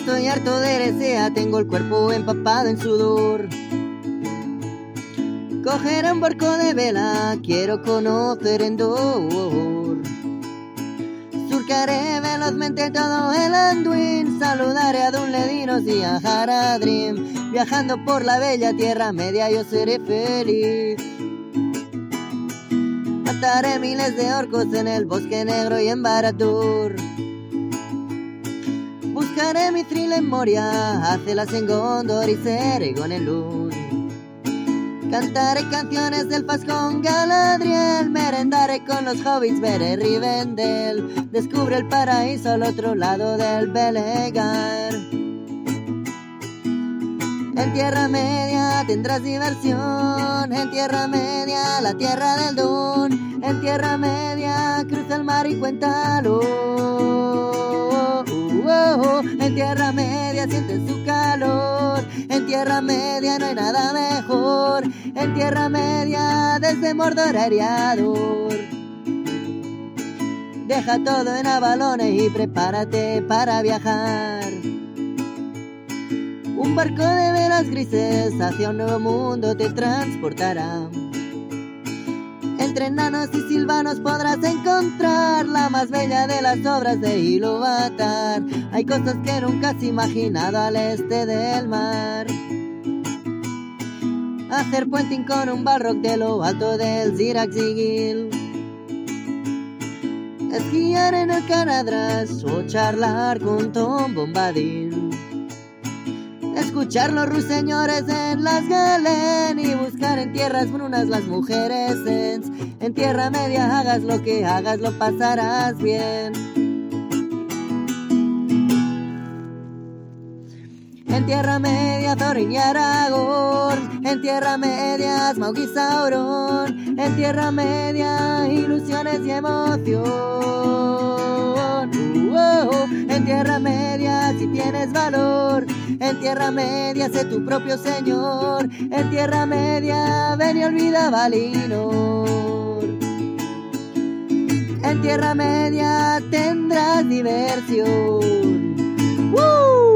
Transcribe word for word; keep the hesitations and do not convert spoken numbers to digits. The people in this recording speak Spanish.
estoy harto de herencia, tengo el cuerpo empapado en sudor. Cogeré un barco de vela, quiero conocer Endor. Surcaré velozmente todo el Anduin, saludaré a Dunledinos y a Haradrim. Viajando por la bella Tierra Media yo seré feliz. Mataré miles de orcos en el bosque negro y en Baratur. Buscaré mi Mithril en Moria, Hacelas en Gondor y Ceregón en Luz. Cantaré canciones del Faz con Galadriel, merendaré con los hobbits, veré Rivendell. Descubre el paraíso al otro lado del Belegar. En Tierra Media tendrás diversión, en Tierra Media la tierra del Dún. En Tierra Media cruza el mar y cuéntalo. Uh, oh, oh. En Tierra Media sientes su calor, en Tierra Media no hay nada mejor. En Tierra Media desde Mordor a Eriador. Deja todo en Avalon y prepárate para viajar. Un barco de velas grises hacia un nuevo mundo te transportará. Entre enanos y silvanos podrás encontrar la más bella de las obras de Ilúvatar. Hay cosas que nunca has imaginado al este del mar. Hacer puenting con un Balrog de lo alto del Zirak-Sigil. Esquiar en el Caradhras o charlar con Tom Bombadil. Escuchar los ruiseñores en las Galen y buscar en tierras brunas las mujeres Ents. En Tierra Media hagas lo que hagas, lo pasarás bien. En Tierra Media Thorin y Aragorn, en Tierra Media Smaug y Sauron, en Tierra Media ilusiones y emoción. Uh, oh, oh. En Tierra Media si tienes valor, en Tierra Media sé tu propio señor. En Tierra Media ven y olvida Valinor. En Tierra Media tendrás diversión. ¡Woo!